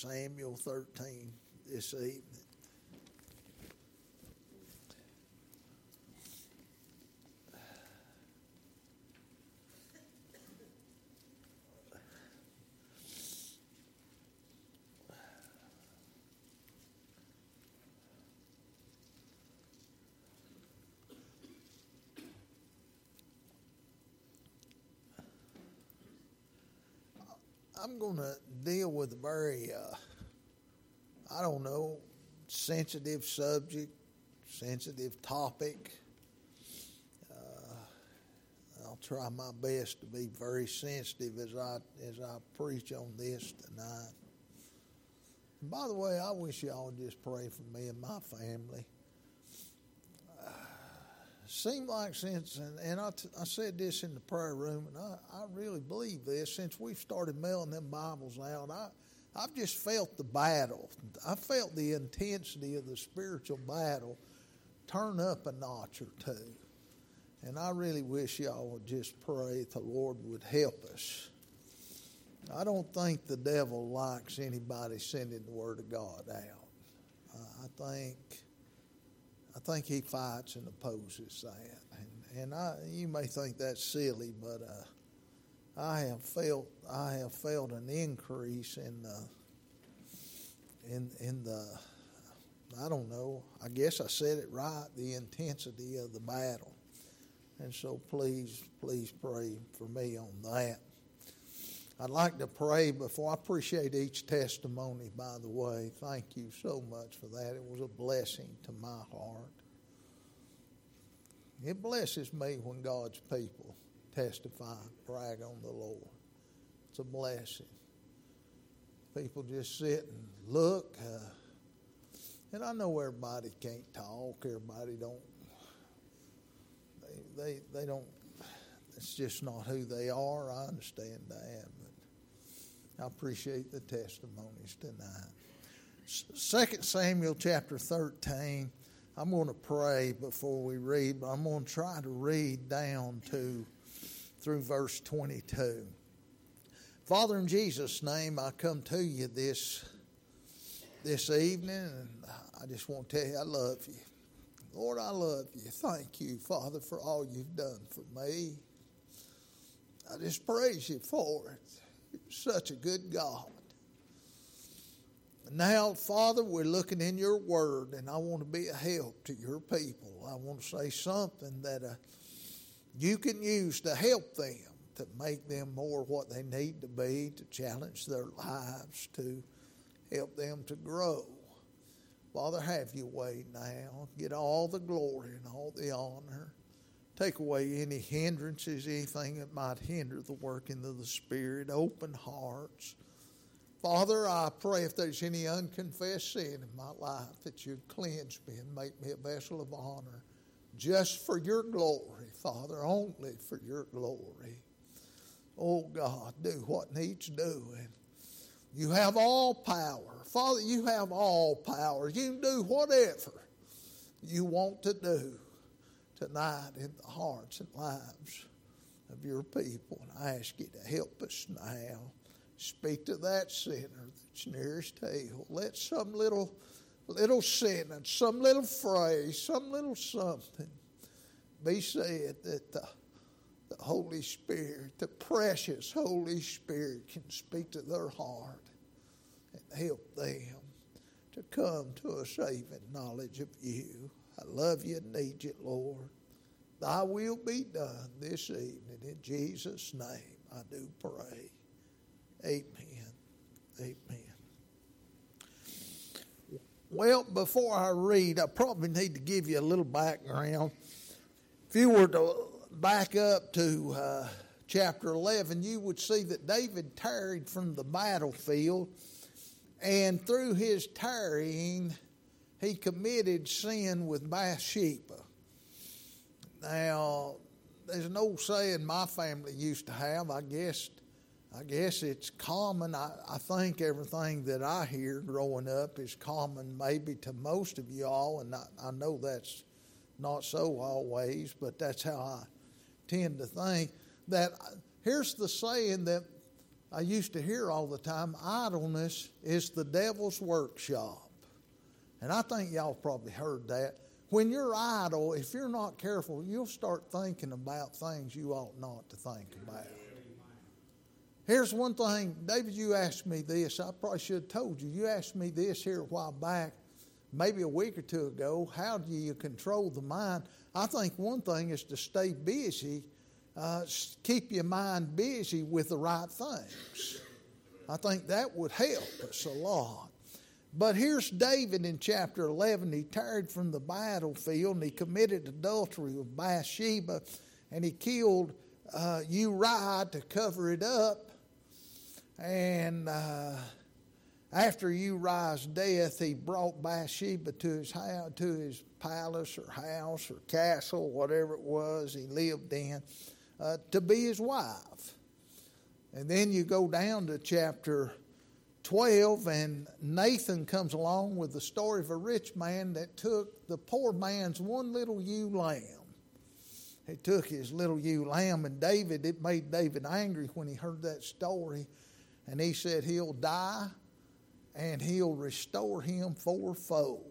Samuel 13 this evening. I'm going to deal with a very, sensitive subject, sensitive topic. I'll try my best to be very sensitive as I preach on this tonight. And by the way, I wish y'all would just pray for me and my family. Seemed like since, and I said this in the prayer room, and I really believe this, since we've started mailing them Bibles out, I've just felt the battle. I felt the intensity of the spiritual battle turn up a notch or two. And I really wish y'all would just pray that the Lord would help us. I don't think the devil likes anybody sending the Word of God out. I think he fights and opposes that, and you may think that's silly, but I have felt an increase in the I don't know. I guess I said it right. The intensity of the battle, and so please pray for me on that. I'd like to pray before. I appreciate each testimony, by the way. Thank you so much for that. It was a blessing to my heart. It blesses me when God's people testify, brag on the Lord. It's a blessing. People just sit and look. And I know everybody can't talk. Everybody don't. They don't. It's just not who they are. I understand that. I appreciate the testimonies tonight. 2 Samuel chapter 13. I'm going to pray before we read, but I'm going to try to read down through verse 22. Father, in Jesus' name, I come to you this evening, and I just want to tell you I love you. Lord, I love you. Thank you, Father, for all you've done for me. I just praise you for it. You're such a good God. Now, Father, we're looking in your word, and I want to be a help to your people. I want to say something that you can use to help them, to make them more what they need to be, to challenge their lives, to help them to grow. Father, have your way now. Get all the glory and all the honor. Take away any hindrances, anything that might hinder the working of the Spirit. Open hearts. Father, I pray if there's any unconfessed sin in my life that you'd cleanse me and make me a vessel of honor just for your glory, Father, only for your glory. Oh, God, do what needs doing. You have all power. Father, you have all power. You can do whatever you want to do tonight in the hearts and lives of your people. And I ask you to help us now. Speak to that sinner that's nearest hell. Let some little sentence, some little phrase, some little something be said that the Holy Spirit, the precious Holy Spirit, can speak to their heart and help them to come to a saving knowledge of you. I love you and need you, Lord. Thy will be done this evening. In Jesus' name I do pray. Amen. Amen. Well, before I read, I probably need to give you a little background. If you were to back up to chapter 11, you would see that David tarried from the battlefield, and through his tarrying, he committed sin with Bathsheba. Now, there's an old saying my family used to have. I guess it's common. I think everything that I hear growing up is common maybe to most of you all, and I know that's not so always, but that's how I tend to think. That here's the saying that I used to hear all the time, idleness is the devil's workshop. And I think y'all probably heard that. When you're idle, if you're not careful, you'll start thinking about things you ought not to think about. Here's one thing. David, you asked me this. I probably should have told you. You asked me this here a while back, maybe a week or two ago. How do you control the mind? I think one thing is to stay busy. Keep your mind busy with the right things. I think that would help us a lot. But here's David in chapter 11. He tarried from the battlefield and he committed adultery with Bathsheba and he killed Uriah to cover it up. And after Uriah's death, he brought Bathsheba to his house, to his palace or house or castle, whatever it was he lived in, to be his wife. And then you go down to chapter 12, and Nathan comes along with the story of a rich man that took the poor man's one little ewe lamb. He took his little ewe lamb, and it made David angry when he heard that story. And he said he'll die and he'll restore him fourfold.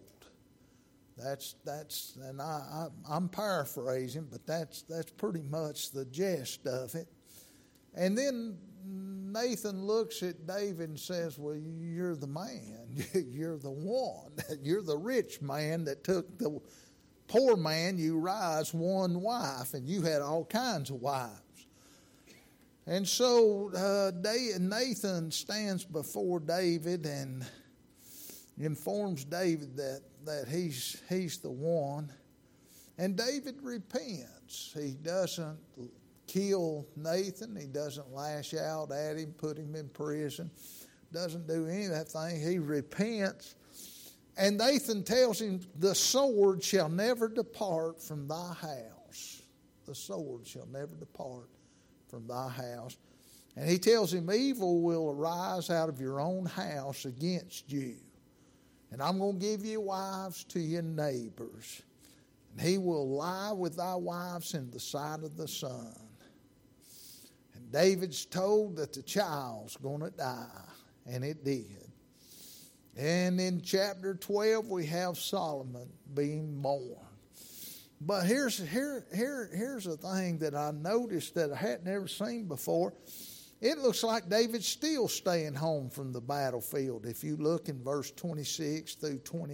And I'm paraphrasing, but that's pretty much the gist of it. And then Nathan looks at David and says, well, you're the man. You're the one. You're the rich man that took the poor man, Uriah's one wife, and you had all kinds of wives. And so Nathan stands before David and informs David that he's the one. And David repents. He doesn't kill Nathan. He doesn't lash out at him, put him in prison. Doesn't do any of that thing. He repents. And Nathan tells him, the sword shall never depart from thy house. The sword shall never depart from thy house. And he tells him, evil will arise out of your own house against you. And I'm going to give you wives to your neighbors. And he will lie with thy wives in the sight of the sun. And David's told that the child's going to die. And it did. And in chapter 12, we have Solomon being born. But here's a thing that I noticed that I hadn't ever seen before. It looks like David's still staying home from the battlefield. If you look in verse 26 through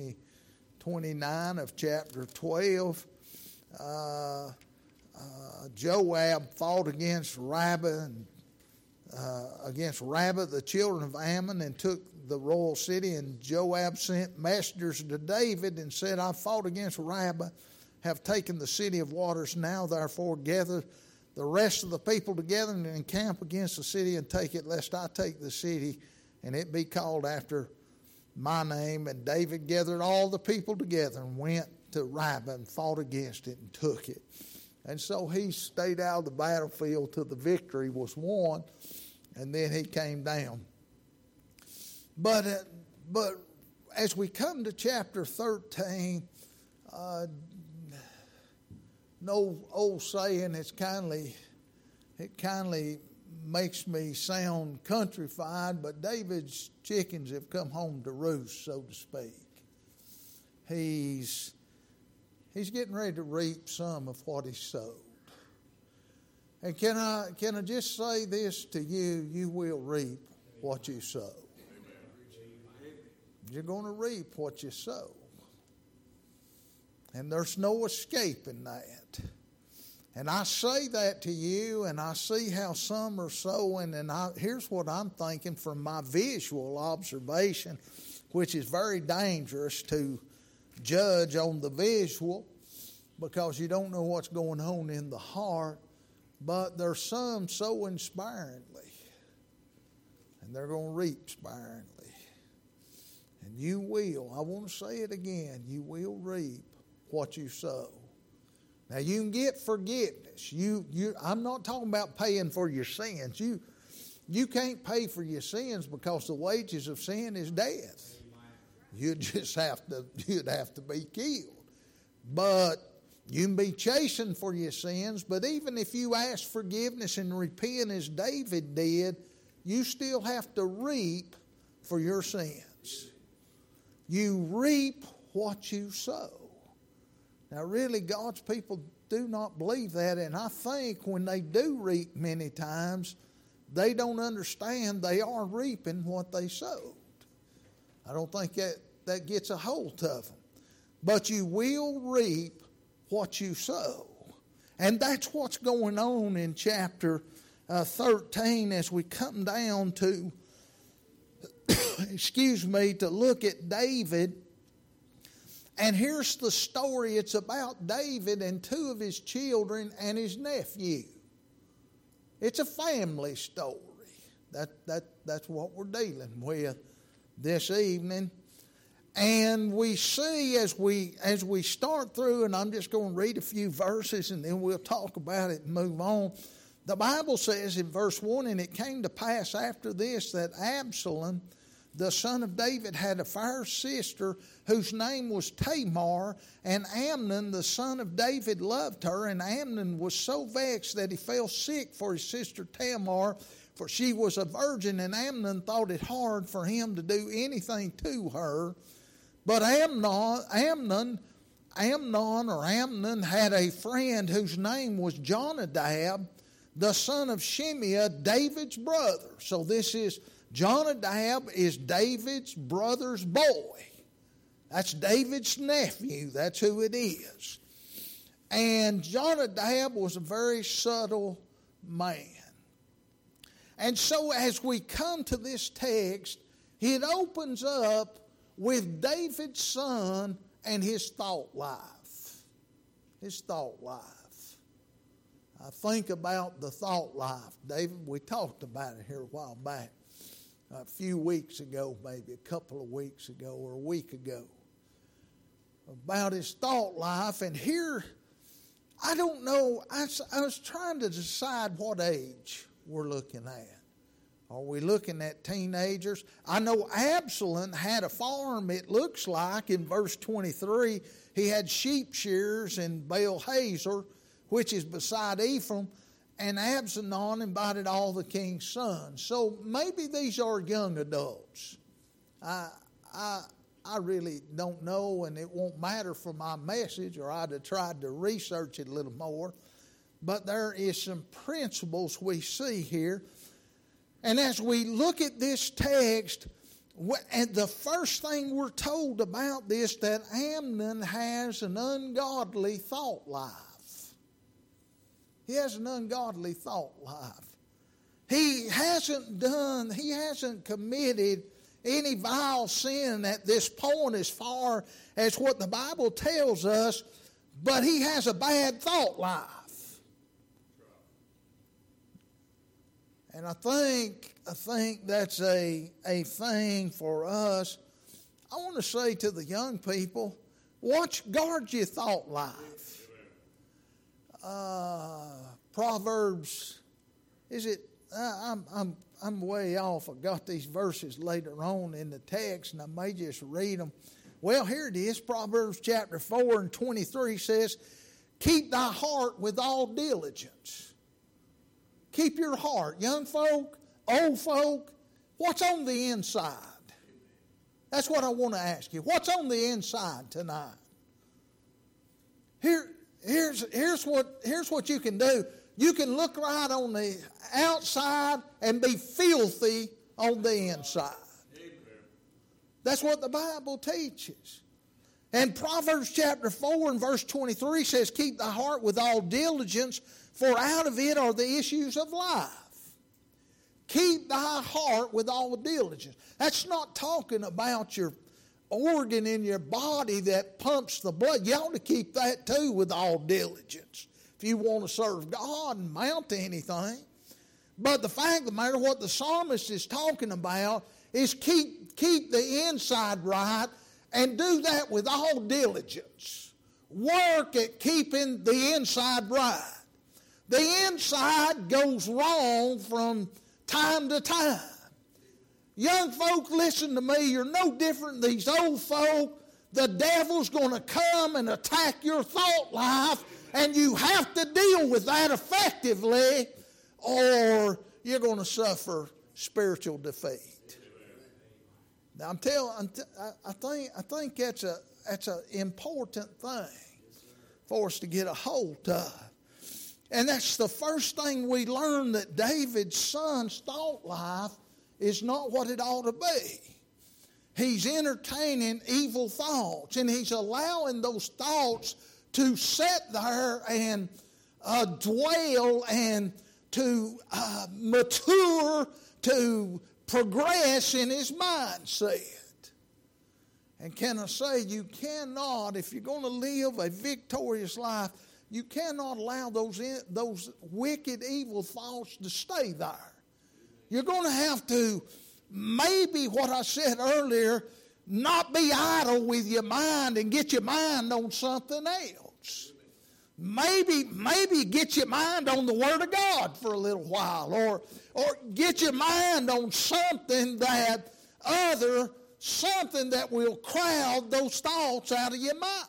29 of chapter 12, Joab fought against Rabbah, the children of Ammon, and took the royal city. And Joab sent messengers to David and said, I fought against Rabbah, have taken the city of waters. Now therefore gather the rest of the people together and encamp against the city and take it, lest I take the city and it be called after my name. And David gathered all the people together and went to Rabbah and fought against it and took it. And so he stayed out of the battlefield till the victory was won, and then he came down. But as we come to chapter 13, no old saying, it kindly makes me sound countrified, but David's chickens have come home to roost, so to speak. He's getting ready to reap some of what he sowed. And can I just say this to you? You will reap what you sow. You're going to reap what you sow. And there's no escaping that. And I say that to you, and I see how some are sowing, and here's what I'm thinking from my visual observation, which is very dangerous to judge on the visual because you don't know what's going on in the heart. But there's some sowing sparingly, and they're going to reap sparingly. And you will, I want to say it again, you will reap what you sow. Now you can get forgiveness. I'm not talking about paying for your sins. You can't pay for your sins because the wages of sin is death. You'd have to be killed. But you can be chastened for your sins. But even if you ask forgiveness and repent as David did, you still have to reap for your sins. You reap what you sow. Now really, God's people do not believe that, and I think when they do reap many times, they don't understand they are reaping what they sowed. I don't think that gets a hold of them. But you will reap what you sow. And that's what's going on in chapter 13 as we come down to, to look at David. And here's the story. It's about David and two of his children and his nephew. It's a family story. That's what we're dealing with this evening. And we see as we start through, and I'm just going to read a few verses and then we'll talk about it and move on. The Bible says in verse 1, and it came to pass after this that Absalom, the son of David, had a fair sister whose name was Tamar, and Amnon, the son of David, loved her. And Amnon was so vexed that he fell sick for his sister Tamar, for she was a virgin, and Amnon thought it hard for him to do anything to her. But Amnon had a friend whose name was Jonadab, the son of Shimeah, David's brother. So this is, Jonadab is David's brother's boy. That's David's nephew. That's who it is. And Jonadab was a very subtle man. And so as we come to this text, it opens up with David's son and his thought life. His thought life. I think about the thought life. David, we talked about it here a while back. A few weeks ago, maybe a couple of weeks ago or a week ago. About his thought life. And here, I don't know, I was trying to decide what age we're looking at. Are we looking at teenagers? I know Absalom had a farm, it looks like, in verse 23. He had sheep shears in Baal Hazor, which is beside Ephraim, and Absalom invited all the king's sons. So maybe these are young adults. I really don't know, and it won't matter for my message, or I'd have tried to research it a little more. But there is some principles we see here. And as we look at this text, and the first thing we're told about this, that Amnon has an ungodly thought life. He has an ungodly thought life. He hasn't committed any vile sin at this point as far as what the Bible tells us, but he has a bad thought life. And I think that's a thing for us. I want to say to the young people, guard your thought life. Proverbs, I'm way off. I got these verses later on in the text, and I may just read them. Well, here it is. Proverbs chapter 4 and 23 says, keep thy heart with all diligence. Keep your heart. Young folk, old folk, what's on the inside? That's what I want to ask you. What's on the inside tonight? Here's what you can do. You can look right on the outside and be filthy on the inside. That's what the Bible teaches. And Proverbs chapter 4 and verse 23 says, keep thy heart with all diligence, for out of it are the issues of life. Keep thy heart with all diligence. That's not talking about your organ in your body that pumps the blood. You ought to keep that too with all diligence if you want to serve God and mount to anything. But the fact of the matter, what the psalmist is talking about is keep the inside right, and do that with all diligence. Work at keeping the inside right. The inside goes wrong from time to time. Young folk, listen to me. You're no different than these old folk. The devil's going to come and attack your thought life, and you have to deal with that effectively, or you're going to suffer spiritual defeat. Now I think that's an important thing for us to get a hold of. And that's the first thing we learn, that David's son's thought life is not what it ought to be. He's entertaining evil thoughts, and he's allowing those thoughts to sit there and dwell and to mature, to progress in his mindset. And can I say, you cannot, if you're going to live a victorious life, you cannot allow those wicked, evil thoughts to stay there. You're going to have to, maybe what I said earlier, not be idle with your mind and get your mind on something else. Maybe get your mind on the Word of God for a little while, or get your mind on something that will crowd those thoughts out of your mind.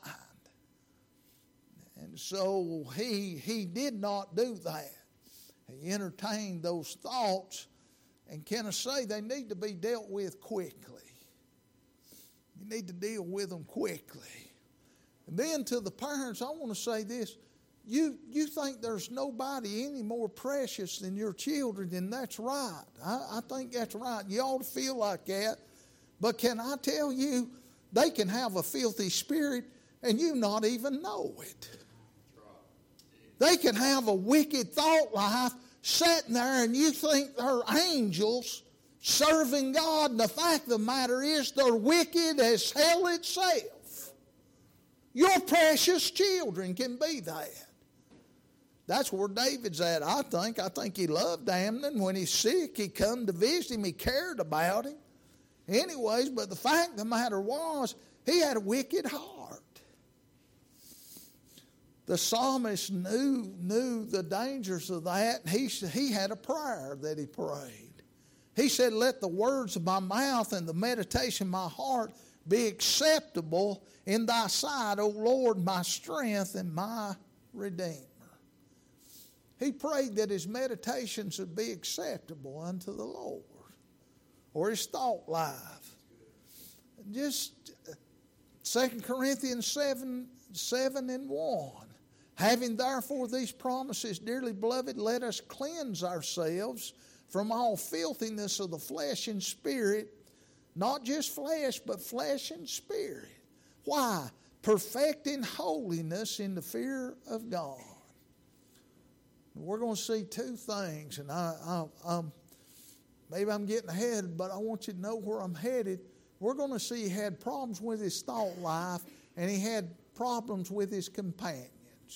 And so he did not do that. He entertained those thoughts, and can I say, they need to be dealt with quickly. You need to deal with them quickly. And then to the parents, I want to say this. You think there's nobody any more precious than your children, and that's right. I think that's right. You ought to feel like that. But can I tell you, they can have a filthy spirit and you not even know it. They can have a wicked thought life sitting there and you think they're angels serving God, and the fact of the matter is they're wicked as hell itself. Your precious children can be that. That's where David's at, I think. I think he loved Amnon. When he's sick, he come to visit him. He cared about him. Anyways, but the fact of the matter was, he had a wicked heart. The psalmist knew the dangers of that. He had a prayer that he prayed. He said, let the words of my mouth and the meditation of my heart be acceptable in thy sight, O Lord, my strength and my Redeemer. He prayed that his meditations would be acceptable unto the Lord, or his thought life. Just 2 Corinthians 7:1. Having therefore these promises, dearly beloved, let us cleanse ourselves from all filthiness of the flesh and spirit, not just flesh, but flesh and spirit. Why? Perfecting holiness in the fear of God. We're going to see two things, and maybe I'm getting ahead, but I want you to know where I'm headed. We're going to see he had problems with his thought life, and he had problems with his companions.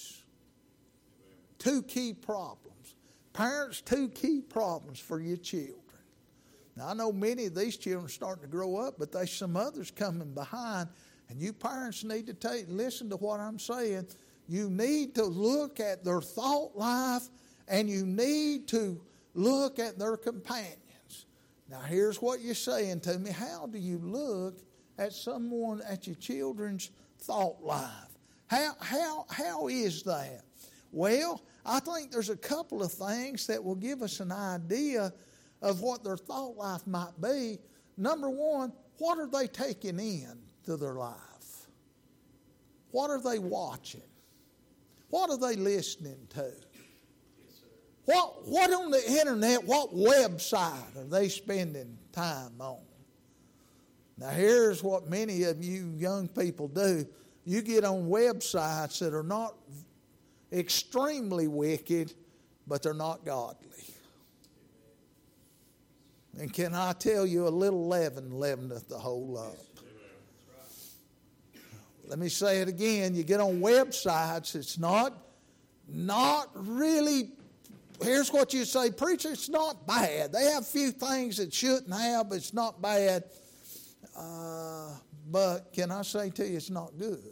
Two key problems. Parents, two key problems for your children. Now, I know many of these children are starting to grow up, but there's some others coming behind, and you parents need to listen to what I'm saying. You need to look at their thought life, and you need to look at their companions. Now, here's what you're saying to me. How do you look at your children's thought life? How is that? Well, I think there's a couple of things that will give us an idea of what their thought life might be. Number one, what are they taking in to their life? What are they watching? What are they listening to? What on the internet, what website are they spending time on? Now, here's what many of you young people do. You get on websites that are not extremely wicked, but they're not godly. And can I tell you, a little leaven leaveneth the whole lump. Let me say it again. You get on websites, it's not really, here's what you say, preacher, it's not bad. They have a few things that shouldn't have, but it's not bad. But can I say to you, it's not good.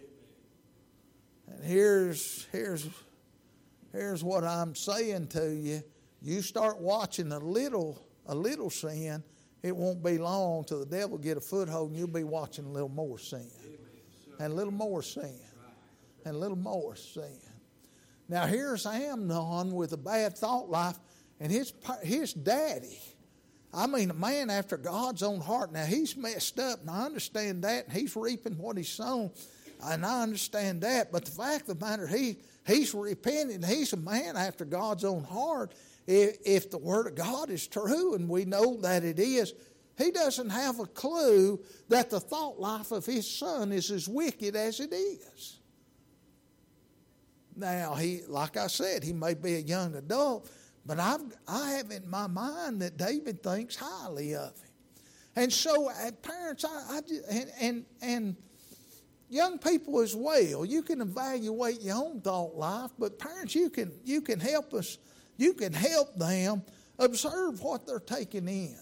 And here's what I'm saying to you. You start watching a little sin, it won't be long till the devil get a foothold and you'll be watching a little more sin. And a little more sin. And a little more sin. Now here's Amnon with a bad thought life, and his daddy I mean, a man after God's own heart. Now, he's messed up, and I understand that, and he's reaping what he's sown, and I understand that. But the fact of the matter, he's repenting. He's a man after God's own heart. If the Word of God is true, and we know that it is, he doesn't have a clue that the thought life of his son is as wicked as it is. Now, like I said, he may be a young adult, but I have in my mind that David thinks highly of him. And so, parents, and young people as well, you can evaluate your own thought life, but parents, you can help us. You can help them observe what they're taking in.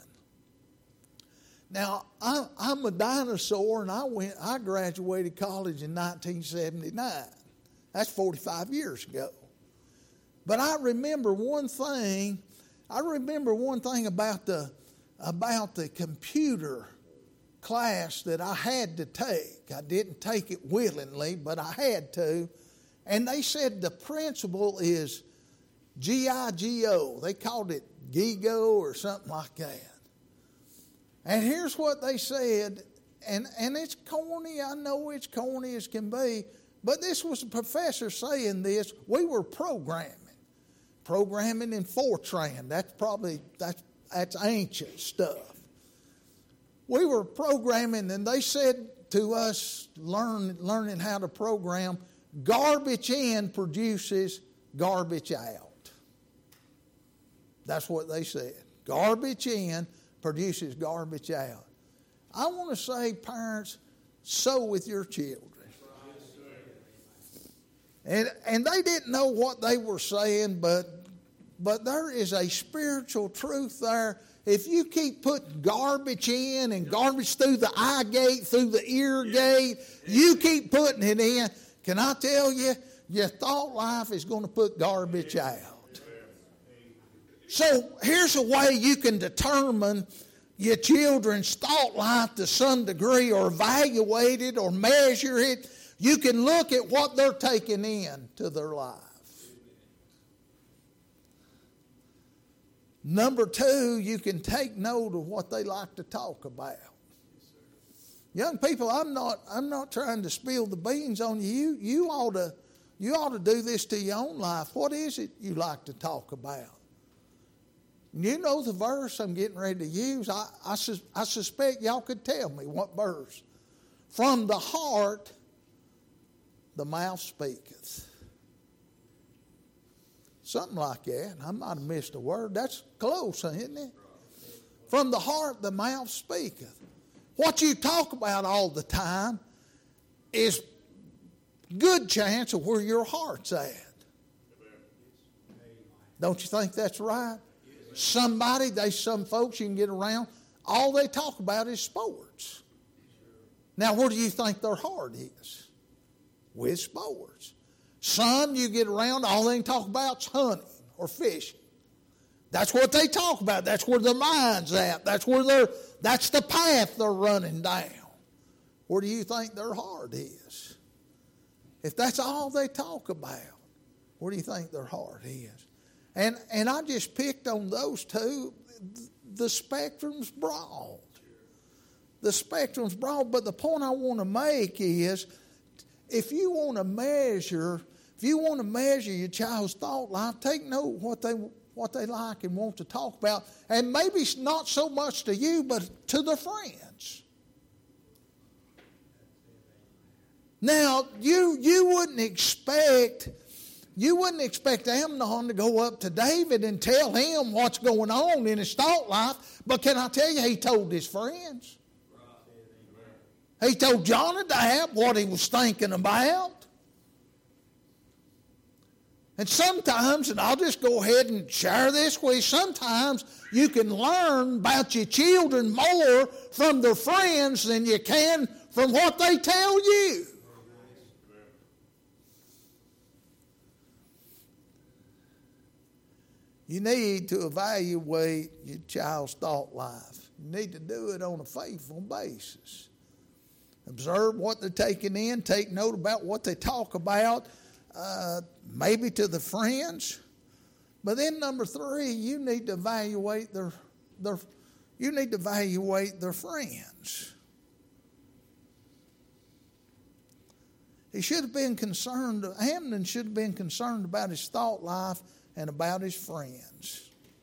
Now, I'm a dinosaur, and I graduated college in 1979. That's 45 years ago. But I remember one thing. About the computer class that I had to take. I didn't take it willingly, but I had to. And they said the principle is G-I-G-O. They called it GIGO or something like that. And here's what they said, and it's corny. I know it's corny as can be, but this was a professor saying this. We were programming in Fortran. That's ancient stuff. We were programming, and they said to us, learning how to program, garbage in produces garbage out. That's what they said. Garbage in produces garbage out. I want to say, parents, so with your children. And they didn't know what they were saying, but there is a spiritual truth there. If you keep putting garbage in and garbage through the eye gate, through the ear gate, you keep putting it in, can I tell you, your thought life is going to put garbage out. So here's a way you can determine your children's thought life to some degree, or evaluate it or measure it. You can look at what they're taking in to their life. Number two, you can take note of what they like to talk about. Young people, I'm not trying to spill the beans on you. You ought to do this to your own life. What is it you like to talk about? You know the verse I'm getting ready to use. I suspect y'all could tell me what verse. From the heart, the mouth speaketh. Something like that. I might have missed a word. That's close, isn't it? From the heart, the mouth speaketh. What you talk about all the time is good chance of where your heart's at. Don't you think that's right? Some folks you can get around, all they talk about is sports. Now, where do you think their heart is? With sports. Some you get around, all they can talk about is hunting or fishing. That's what they talk about. That's where their mind's at. That's the path they're running down. Where do you think their heart is? If that's all they talk about, where do you think their heart is? And I just picked on those two. The spectrum's broad. The spectrum's broad, but the point I want to make is, if you want to measure your child's thought life, take note what they like and want to talk about, and maybe not so much to you, but to their friends. Now, you wouldn't expect Amnon to go up to David and tell him what's going on in his thought life, but can I tell you, he told his friends. He told Jonadab what he was thinking about. And sometimes, and I'll just go ahead and share this with you, sometimes you can learn about your children more from their friends than you can from what they tell you. You need to evaluate your child's thought life. You need to do it on a faithful basis. Observe what they're taking in. Take note about what they talk about, maybe to the friends. But then number three, you need to evaluate their You need to evaluate their friends. He should have been concerned, Amnon should have been concerned about his thought life and about his friends.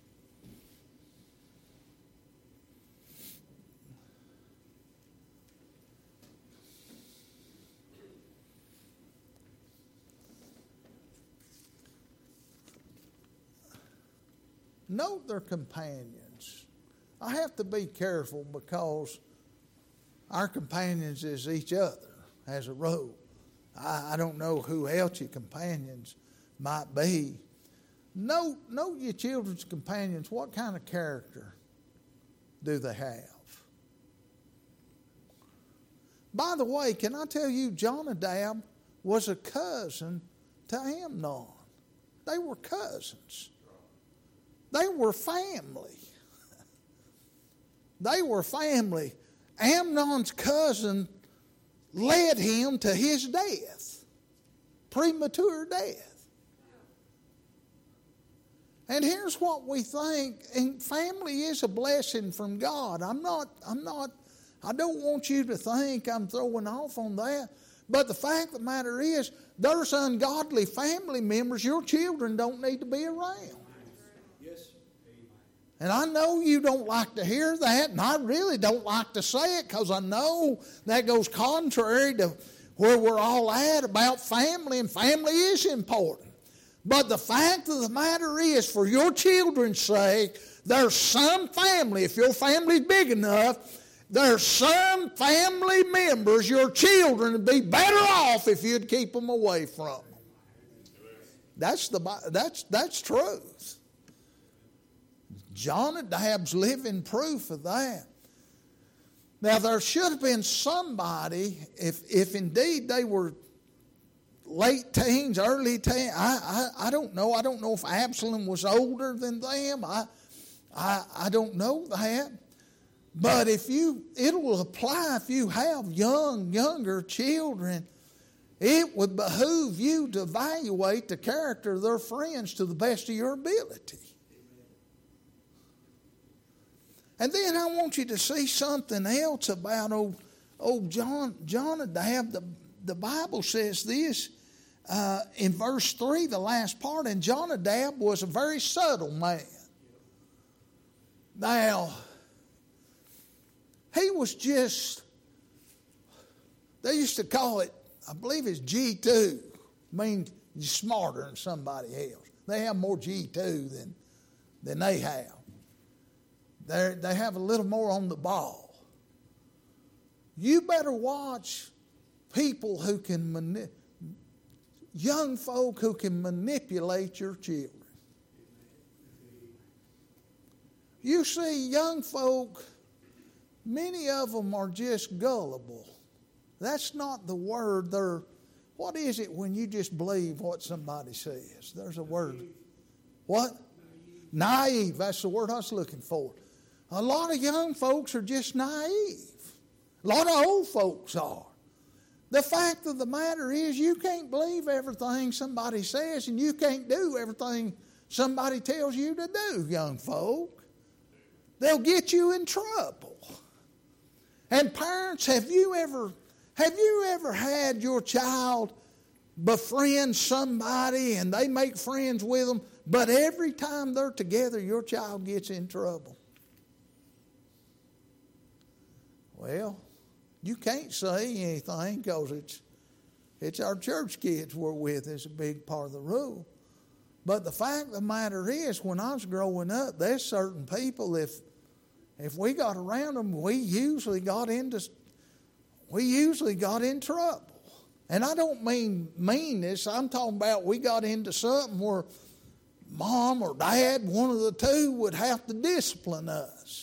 Note their companions. I have to be careful because our companions is each other as a rule. I don't know who else your companions might be. Note your children's companions. What kind of character do they have? By the way, can I tell you, Jonadab was a cousin to Amnon. They were cousins. They were family. They were family. Amnon's cousin led him to his death, premature death. And here's what we think, and family is a blessing from God. I don't want you to think I'm throwing off on that. But the fact of the matter is, there's ungodly family members your children don't need to be around. And I know you don't like to hear that, and I really don't like to say it because I know that goes contrary to where we're all at about family, and family is important. But the fact of the matter is, for your children's sake, there's some family, if your family's big enough, there's some family members your children would be better off if you'd keep them away from them. That's truth. Jonadab's living proof of that. Now, there should have been somebody, if indeed they were late teens, early teens. I don't know. I don't know if Absalom was older than them. I don't know that. But it will apply if you have younger children. It would behoove you to evaluate the character of their friends to the best of your ability. And then I want you to see something else about old Jonadab. The Bible says this in verse 3, the last part, and Jonadab was a very subtle man. Now, he was just, they used to call it, I believe it's G2. I mean, you're smarter than somebody else. They have more G2 than they have. They have a little more on the ball. You better watch people who can, young folk who can manipulate your children. You see, young folk, many of them are just gullible. That's not the word. What is it when you just believe what somebody says? There's a word. What? Naive. That's the word I was looking for. A lot of young folks are just naive. A lot of old folks are. The fact of the matter is, you can't believe everything somebody says, and you can't do everything somebody tells you to do, young folk. They'll get you in trouble. And parents, have you ever had your child befriend somebody and they make friends with them, but every time they're together, your child gets in trouble? Well, you can't say anything because it's our church kids we're with is a big part of the rule. But the fact of the matter is, when I was growing up, there's certain people, if we got around them, we usually got in trouble. And I don't mean meanness. I'm talking about we got into something where mom or dad, one of the two, would have to discipline us.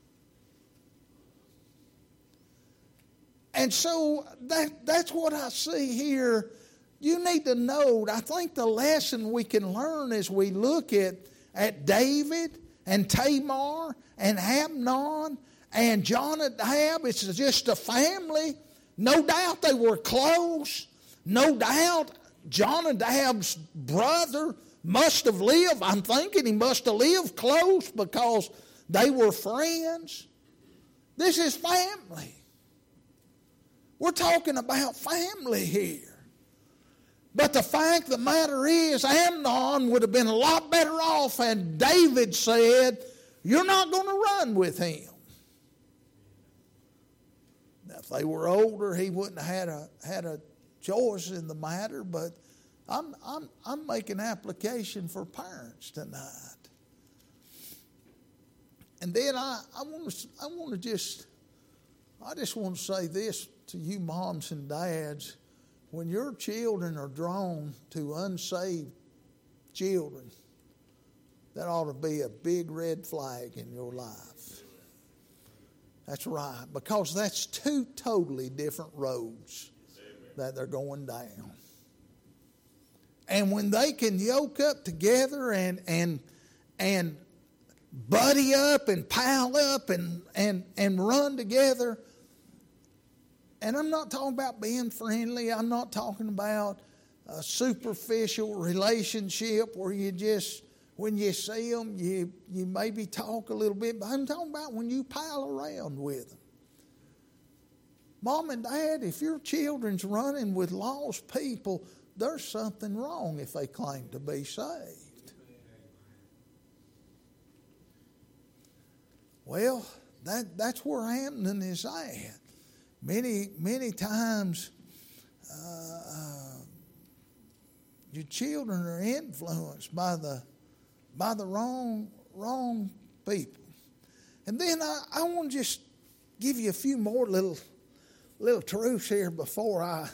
And so that's what I see here. You need to note, I think the lesson we can learn as we look at David and Tamar and Amnon and Jonadab, it's just a family. No doubt they were close. No doubt Jonadab's brother must have lived. I'm thinking he must have lived close because They were friends. This is family. We're talking about family here. But the fact of the matter is, Amnon would have been a lot better off had David said, you're not going to run with him. Now, if they were older, he wouldn't have had a choice in the matter, but I'm making application for parents tonight. And then I just want to say this to you moms and dads. When your children are drawn to unsaved children, that ought to be a big red flag in your life. That's right, because that's two totally different roads that they're going down. And when they can yoke up together and buddy up and pile up and run together. And I'm not talking about being friendly. I'm not talking about a superficial relationship where you just, when you see them, you maybe talk a little bit. But I'm talking about when you pile around with them. Mom and Dad, if your children's running with lost people, there's something wrong if they claim to be saved. Well, that's where Amnon is at. Many times your children are influenced by the wrong people. And then I want to just give you a few more little truths here before I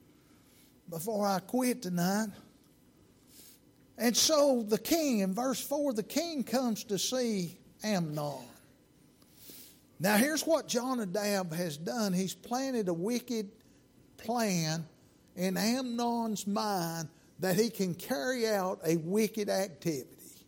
quit tonight. And so the king, in verse 4, the king comes to see Amnon. Now here's what Jonadab has done. He's planted a wicked plan in Amnon's mind that he can carry out a wicked activity.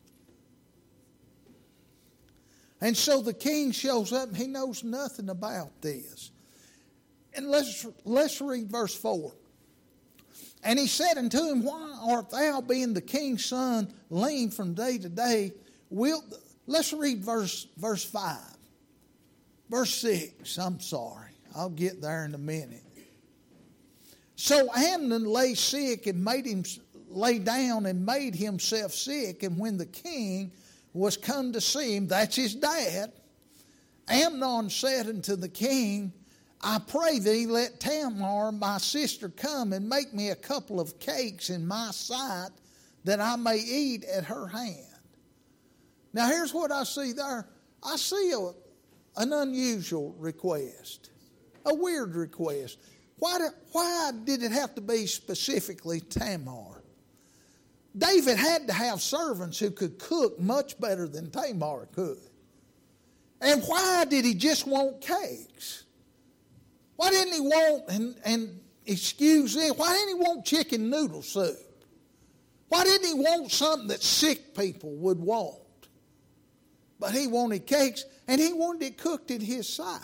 And so the king shows up and he knows nothing about this. And let's read verse 4. And he said unto him, why art thou, being the king's son, lean from day to day? Let's read verse 5. Verse 6, I'm sorry. I'll get there in a minute. So Amnon lay sick and lay down and made himself sick. And when the king was come to see him, that's his dad, Amnon said unto the king, I pray thee, let Tamar, my sister, come and make me a couple of cakes in my sight, that I may eat at her hand. Now here's what I see there. I see an unusual request, a weird request. Why did it have to be specifically Tamar? David had to have servants who could cook much better than Tamar could. And why did he just want cakes? Why didn't he want, and excuse me, why didn't he want chicken noodle soup? Why didn't he want something that sick people would want? But he wanted cakes, and he wanted it cooked in his sight.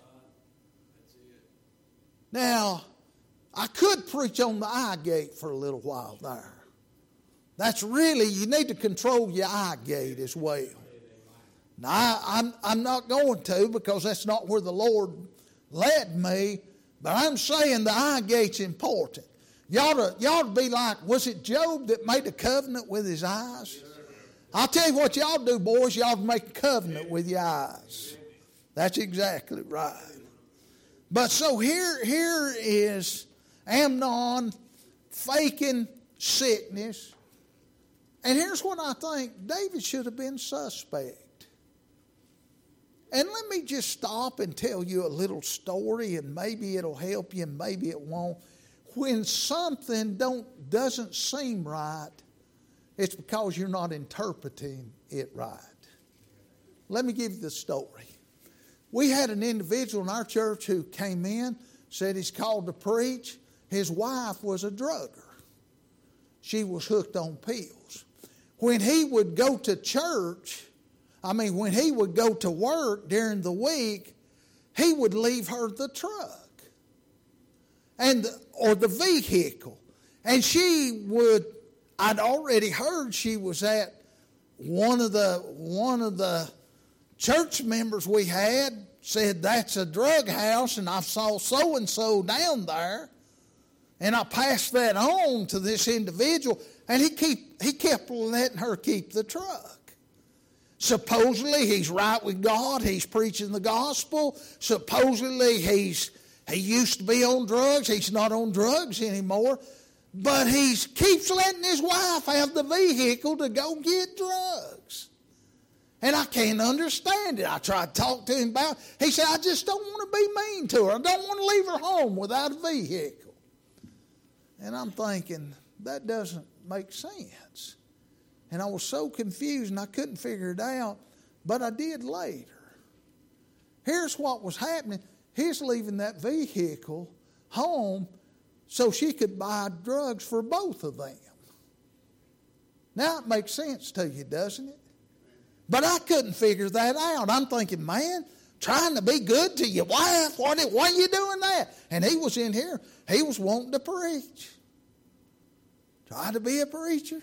Now, I could preach on the eye gate for a little while there. That's really, you need to control your eye gate as well. Now, I'm not going to, because that's not where the Lord led me, but I'm saying the eye gate's important. You ought to be like, was it Job that made a covenant with his eyes? I'll tell you what y'all do, boys. Y'all make a covenant with your eyes. That's exactly right. But so here is Amnon faking sickness. And here's what I think. David should have been suspect. And let me just stop and tell you a little story, and maybe it'll help you and maybe it won't. When something doesn't seem right, it's because you're not interpreting it right. Let me give you the story. We had an individual in our church who came in, said he's called to preach. His wife was a drugger. She was hooked on pills. When he would go to church, when he would go to work during the week, he would leave her the truck or the vehicle. And I'd already heard she was at one of the church members we had said, that's a drug house, and I saw so-and-so down there. And I passed that on to this individual, and he kept letting her keep the truck. Supposedly he's right with God. He's preaching the gospel. Supposedly he used to be on drugs. He's not on drugs anymore. But he keeps letting his wife have the vehicle to go get drugs. And I can't understand it. I tried to talk to him about it. He said, I just don't want to be mean to her. I don't want to leave her home without a vehicle. And I'm thinking, that doesn't make sense. And I was so confused and I couldn't figure it out, but I did later. Here's what was happening. He's leaving that vehicle home so she could buy drugs for both of them. Now it makes sense to you, doesn't it? But I couldn't figure that out. I'm thinking, man, trying to be good to your wife, why are you doing that? And he was in here. He was wanting to preach. Try to be a preacher.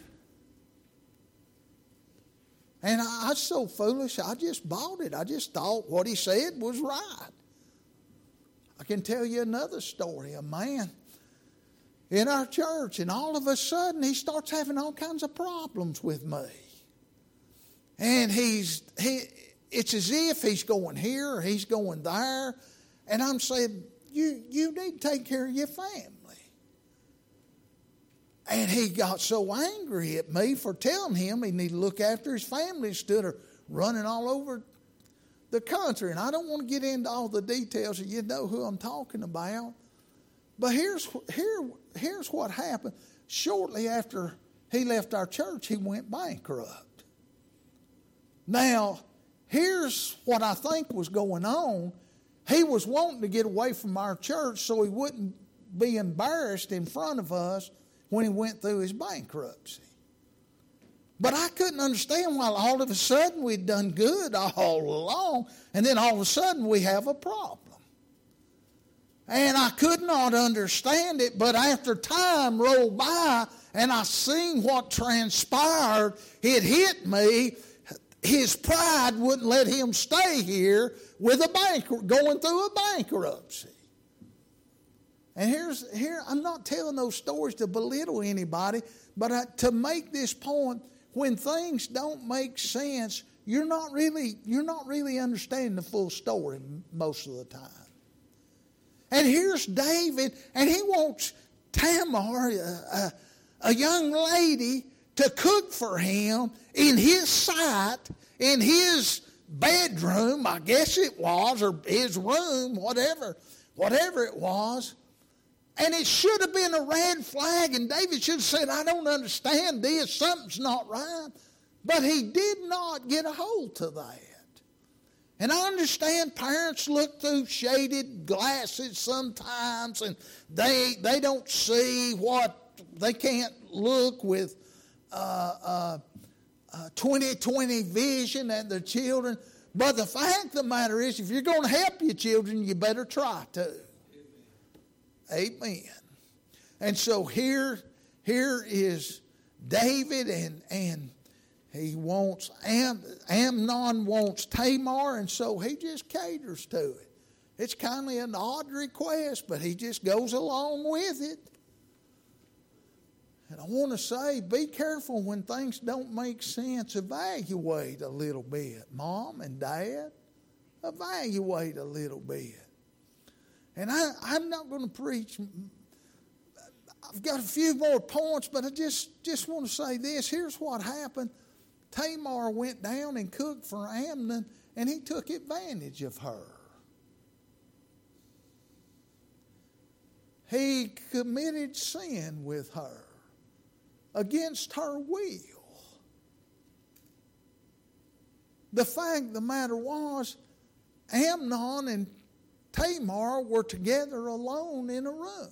And I was so foolish, I just bought it. I just thought what he said was right. I can tell you another story. A man in our church, and all of a sudden he starts having all kinds of problems with me. And it's as if he's going here or he's going there. And I'm saying, you need to take care of your family. And he got so angry at me for telling him he needed to look after his family instead of running all over the country. And I don't want to get into all the details, so you know who I'm talking about. But here's what happened. Shortly after he left our church, he went bankrupt. Now, here's what I think was going on. He was wanting to get away from our church so he wouldn't be embarrassed in front of us when he went through his bankruptcy. But I couldn't understand why all of a sudden we'd done good all along, and then all of a sudden we have a problem. And I could not understand it, but after time rolled by and I seen what transpired, it hit me. His pride wouldn't let him stay here with going through a bankruptcy. And here I'm not telling those stories to belittle anybody, but to make this point, when things don't make sense, you're not really understanding the full story most of the time. And here's David, and he wants Tamar, a young lady, to cook for him in his sight, in his bedroom, I guess it was, or his room, whatever it was. And it should have been a red flag, and David should have said, I don't understand this, something's not right. But he did not get a hold to that. And I understand parents look through shaded glasses sometimes, and they don't see what, they can't look with 20/20 vision at their children. But the fact of the matter is, if you're going to help your children, you better try to. Amen. And so here is David, and he wants, Amnon wants Tamar, and so he just caters to it. It's kind of an odd request, but he just goes along with it. And I want to say, be careful when things don't make sense. Evaluate a little bit. Mom and Dad, evaluate a little bit. And I'm not going to preach. I've got a few more points, but I just want to say this. Here's what happened. Tamar went down and cooked for Amnon, and he took advantage of her. He committed sin with her against her will. The fact of the matter was, Amnon and Tamar were together alone in a room.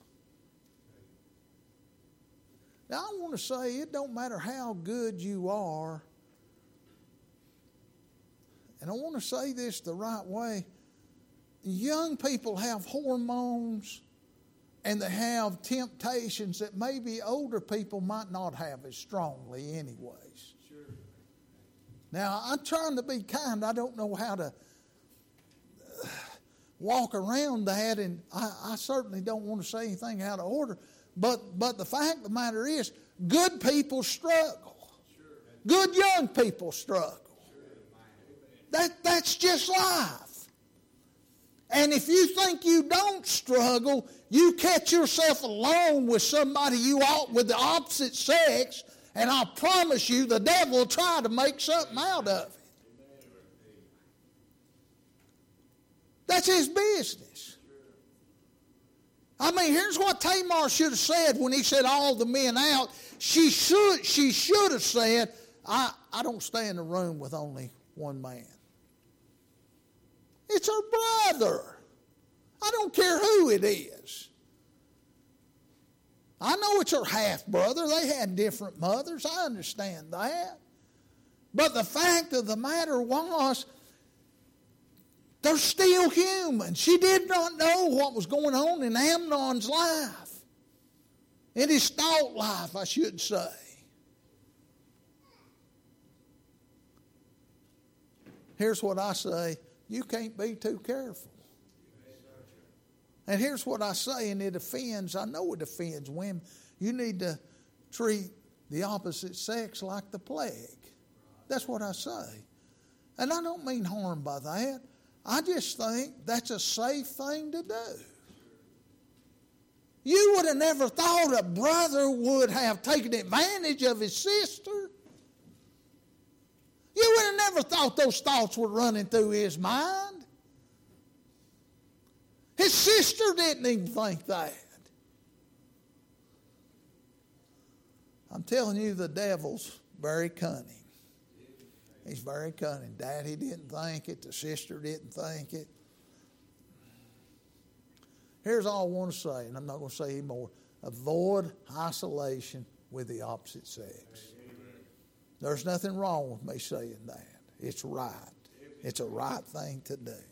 Now, I want to say it don't matter how good you are, and I want to say this the right way. Young people have hormones and they have temptations that maybe older people might not have as strongly anyways. Sure. Now, I'm trying to be kind. I don't know how to walk around that, and I certainly don't want to say anything out of order. But the fact of the matter is, good people struggle. Good young people struggle. That's just life. And if you think you don't struggle, you catch yourself alone with somebody with the opposite sex, and I promise you the devil will try to make something out of it. That's his business. I mean, here's what Tamar should have said when he said all the men out. She should have said, I don't stay in the room with only one man. It's her brother. I don't care who it is. I know it's her half-brother. They had different mothers. I understand that. But the fact of the matter was, they're still human. She did not know what was going on in Amnon's life. In his thought life, I should say. Here's what I say. You can't be too careful. And here's what I say, and it offends. I know it offends women. You need to treat the opposite sex like the plague. That's what I say. And I don't mean harm by that. I just think that's a safe thing to do. You would have never thought a brother would have taken advantage of his sister. You would have never thought those thoughts were running through his mind. His sister didn't even think that. I'm telling you, the devil's very cunning. He's very cunning. Daddy didn't think it. The sister didn't think it. Here's all I want to say, and I'm not going to say any more. Avoid isolation with the opposite sex. There's nothing wrong with me saying that. It's right. It's a right thing to do.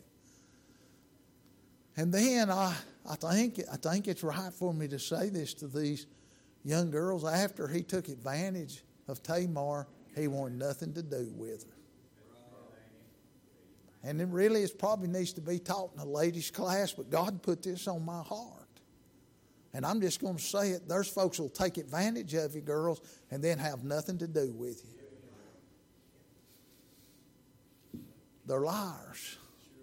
And then I think it's right for me to say this to these young girls. After he took advantage of Tamar, he wanted nothing to do with her. And it really probably needs to be taught in a ladies' class, but God put this on my heart. And I'm just going to say it. There's folks who will take advantage of you, girls, and then have nothing to do with you. They're liars.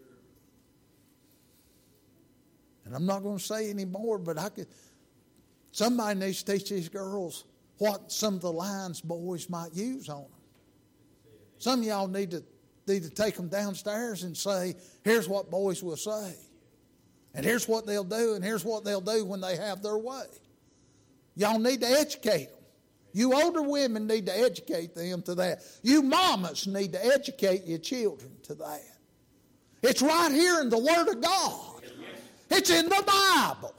And I'm not going to say any more, but somebody needs to teach these girls what some of the lines boys might use on them. Some of y'all need to take them downstairs and say, here's what boys will say. And here's what they'll do, and here's what they'll do when they have their way. Y'all need to educate them. You older women need to educate them to that. You mamas need to educate your children to that. It's right here in the Word of God. It's in the Bible.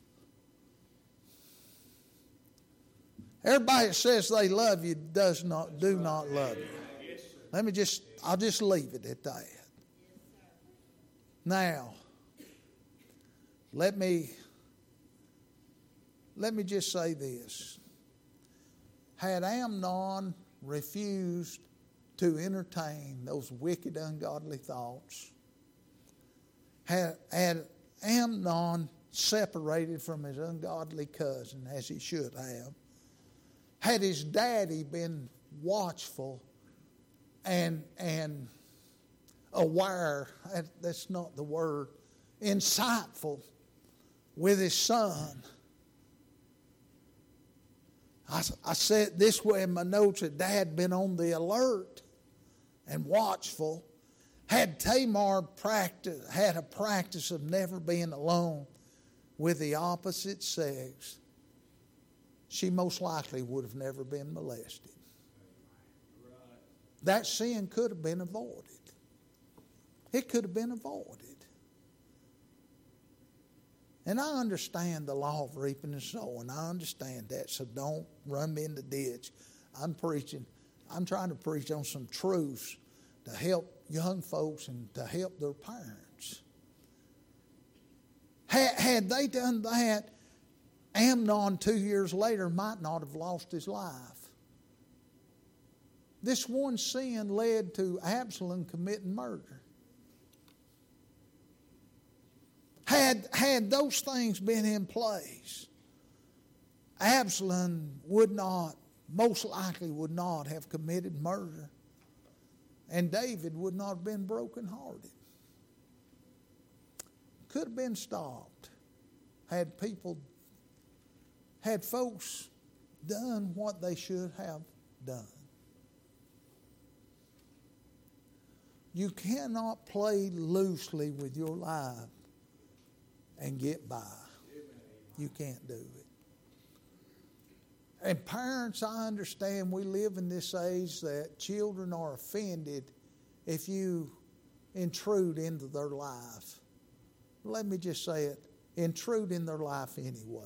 Everybody that says they love you do not love you. I'll just leave it at that. Now, let me just say this. Had Amnon refused to entertain those wicked, ungodly thoughts, had Amnon separated from his ungodly cousin, as he should have, had his daddy been watchful and aware, that's not the word, insightful with his son. I said it this way in my notes, that Dad been on the alert and watchful. Had Tamar had a practice of never being alone with the opposite sex, she most likely would have never been molested. That sin could have been avoided. It could have been avoided. And I understand the law of reaping and sowing. I understand that. So don't run me in the ditch. I'm trying to preach on some truths to help young folks and to help their parents. Had they done that, Amnon 2 years later might not have lost his life. This one sin led to Absalom committing murder. Had those things been in place, Absalom most likely would not have committed murder, and David would not have been brokenhearted. Could have been stopped had folks done what they should have done. You cannot play loosely with your life and get by. You can't do it. And parents, I understand we live in this age that children are offended if you intrude into their life. Let me just say it, intrude in their life anyway.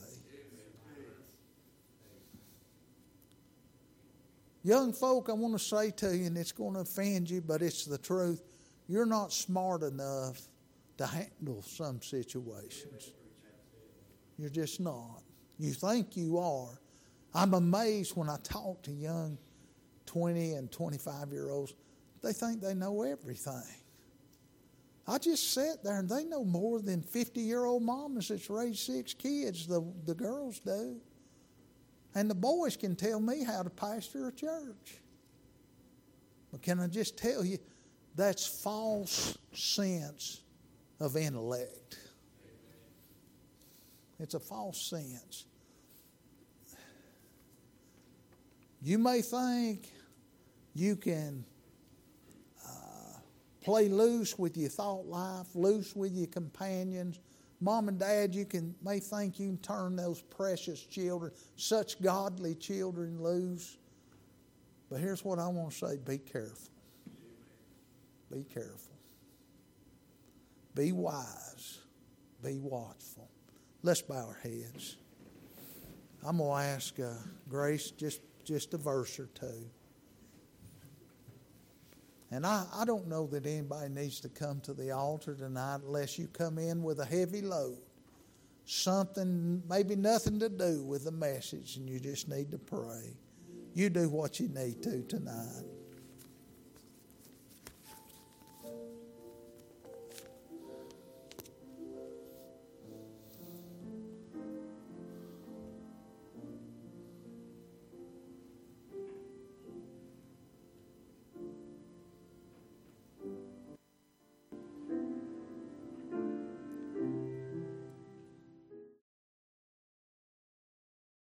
Young folk, I want to say to you, and it's going to offend you, but it's the truth, you're not smart enough to handle some situations. You're just not. You think you are. I'm amazed when I talk to young 20 and 25-year-olds. They think they know everything. I just sat there and they know more than 50-year-old mamas that's raised 6 kids, the girls do. And the boys can tell me how to pastor a church. But can I just tell you, that's false sense of intellect. It's a false sense. You may think you can play loose with your thought life, loose with your companions. Mom and Dad, may think you can turn those precious children, such godly children, loose. But here's what I want to say, be careful. Be careful. Be wise. Be watchful. Let's bow our heads. I'm going to ask Grace just a verse or two. And I don't know that anybody needs to come to the altar tonight unless you come in with a heavy load. Something, maybe nothing to do with the message, and you just need to pray. You do what you need to tonight.